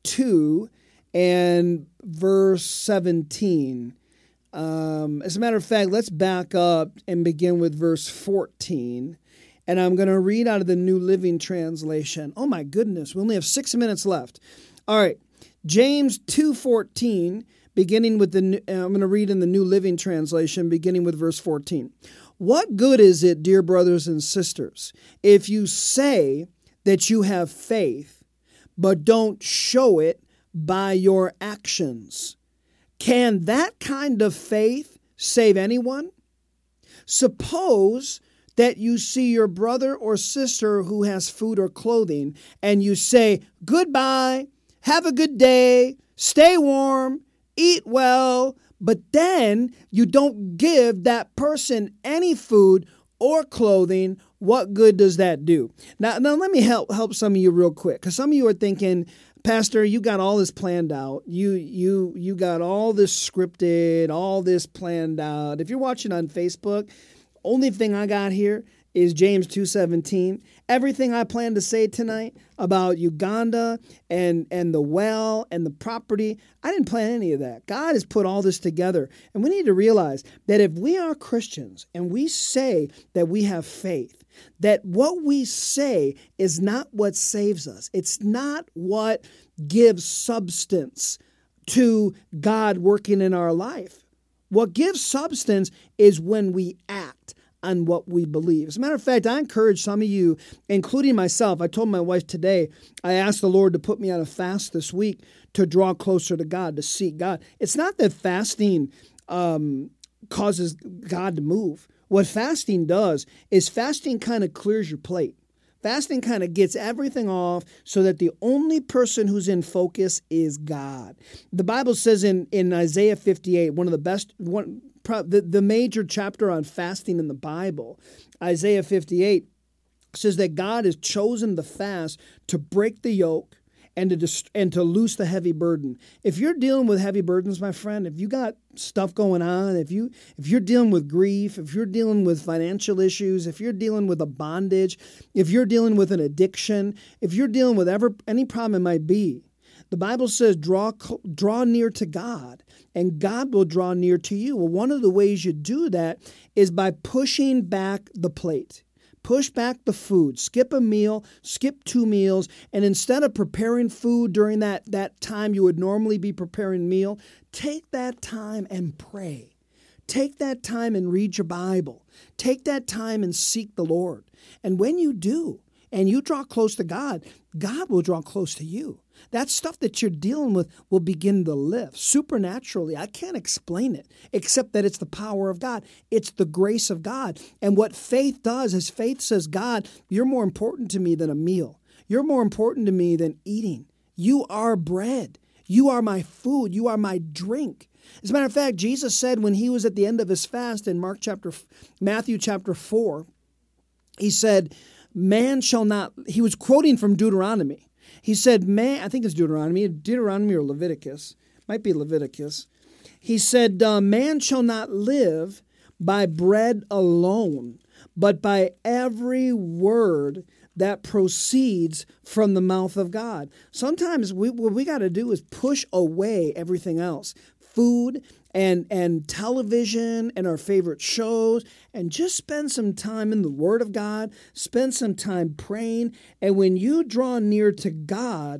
two and verse seventeen. Um, as a matter of fact, let's back up and begin with verse fourteen. And I'm going to read out of the New Living Translation. Oh my goodness, we only have six minutes left. All right, James two fourteen, beginning with the, uh, I'm going to read in the New Living Translation, beginning with verse fourteen. What good is it, dear brothers and sisters, if you say that you have faith, but don't show it by your actions? Can that kind of faith save anyone? Suppose that you see your brother or sister who has food or clothing and you say, goodbye, have a good day, stay warm, eat well, but then you don't give that person any food or clothing, what good does that do? Now, now let me help help some of you real quick, because some of you are thinking, Pastor, you got all this planned out. You you you got all this scripted, all this planned out. If you're watching on Facebook, only thing I got here is James two seventeen. Everything I plan to say tonight about Uganda and, and the well and the property, I didn't plan any of that. God has put all this together. And we need to realize that if we are Christians and we say that we have faith, that what we say is not what saves us. It's not what gives substance to God working in our life. What gives substance is when we act on what we believe. As a matter of fact, I encourage some of you, including myself. I told my wife today, I asked the Lord to put me on a fast this week to draw closer to God, to seek God. It's not that fasting um, causes God to move. What fasting does is fasting kind of clears your plate. Fasting kind of gets everything off so that the only person who's in focus is God. The Bible says in, in Isaiah fifty-eight, one of the best, one, the, the major chapter on fasting in the Bible, Isaiah fifty-eight, says that God has chosen the fast to break the yoke and to dist- and to loose the heavy burden. If you're dealing with heavy burdens, my friend, if you got stuff going on, if you if you're dealing with grief, if you're dealing with financial issues, if you're dealing with a bondage, if you're dealing with an addiction, if you're dealing with ever any problem it might be, the Bible says draw draw near to God, and God will draw near to you. Well, one of the ways you do that is by pushing back the plate. Push back the food, skip a meal, skip two meals, and instead of preparing food during that, that time you would normally be preparing meal, take that time and pray. Take that time and read your Bible. Take that time and seek the Lord. And when you do, and you draw close to God, God will draw close to you. That stuff that you're dealing with will begin to lift supernaturally. I can't explain it except that it's the power of God. It's the grace of God. And what faith does is faith says, God, you're more important to me than a meal. You're more important to me than eating. You are bread. You are my food. You are my drink. As a matter of fact, Jesus said when he was at the end of his fast in Mark chapter, Matthew chapter four, he said, man shall not, he was quoting from Deuteronomy. He said, man, I think it's Deuteronomy, Deuteronomy or Leviticus, might be Leviticus. He said, uh, man shall not live by bread alone, but by every word that proceeds from the mouth of God. Sometimes we, what we got to do is push away everything else, food and and television and our favorite shows, and just spend some time in the Word of God, spend some time praying. And when you draw near to God,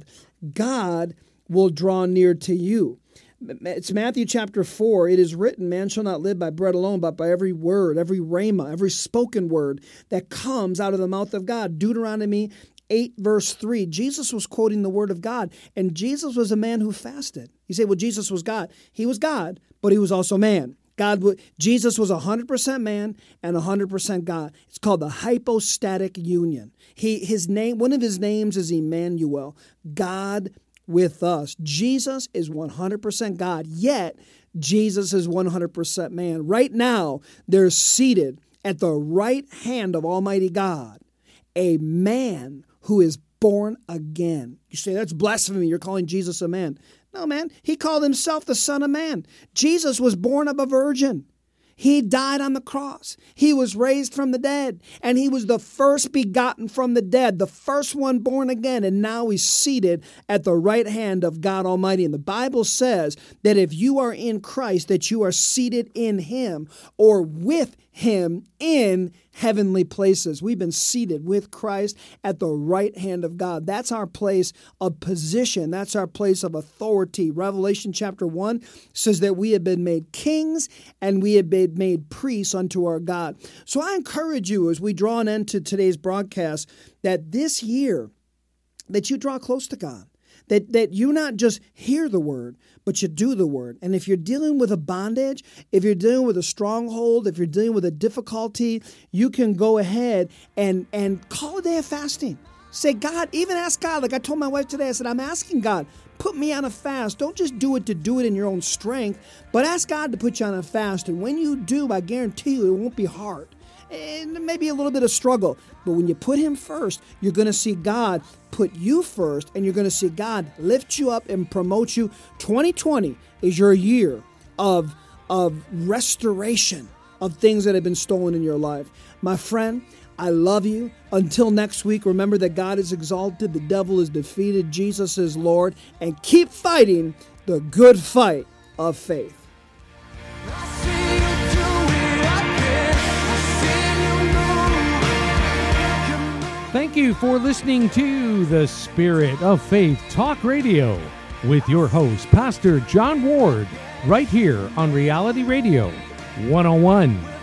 God will draw near to you. It's Matthew chapter four. It is written, man shall not live by bread alone, but by every word, every rhema, every spoken word that comes out of the mouth of God. Deuteronomy eight verse three, Jesus was quoting the word of God, and Jesus was a man who fasted. You say, well, Jesus was God. He was God, but he was also man. God, Jesus was one hundred percent man and one hundred percent God. It's called the hypostatic union. He, his name, one of his names is Emmanuel, God with us. Jesus is one hundred percent God, yet Jesus is one hundred percent man. Right now, they're seated at the right hand of Almighty God, a man who is born again. You say, that's blasphemy. You're calling Jesus a man. No, man. He called himself the Son of Man. Jesus was born of a virgin. He died on the cross. He was raised from the dead, and he was the first begotten from the dead, the first one born again, and now he's seated at the right hand of God Almighty. And the Bible says that if you are in Christ, that you are seated in him or with him in heavenly places. We've been seated with Christ at the right hand of God. That's our place of position. That's our place of authority. Revelation chapter one says that we have been made kings and we have been made priests unto our God. So I encourage you as we draw an end to today's broadcast that this year that you draw close to God, that, that you not just hear the word, but you do the word. And if you're dealing with a bondage, if you're dealing with a stronghold, if you're dealing with a difficulty, you can go ahead and, and call a day of fasting. Say, God, even ask God, like I told my wife today, I said, I'm asking God, put me on a fast. Don't just do it to do it in your own strength, but ask God to put you on a fast. And when you do, I guarantee you it won't be hard. And maybe a little bit of struggle. But when you put him first, you're going to see God put you first, and you're going to see God lift you up and promote you. twenty twenty is your year of, of restoration of things that have been stolen in your life. My friend, I love you. Until next week, remember that God is exalted, the devil is defeated, Jesus is Lord, and keep fighting the good fight of faith. Thank you for listening to the Spirit of Faith Talk Radio with your host, Pastor John Ward, right here on Reality Radio one oh one.